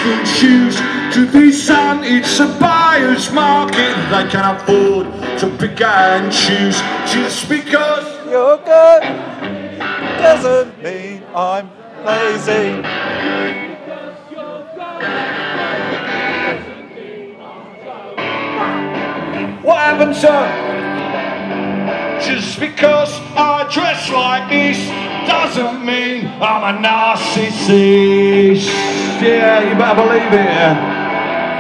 good shoes to be son. It's a buyer's market. They can afford to pick and choose. Just because you're good doesn't mean I'm lazy. What happened, sir? Just because I dress like this doesn't mean I'm a narcissist. Yeah, you better believe it.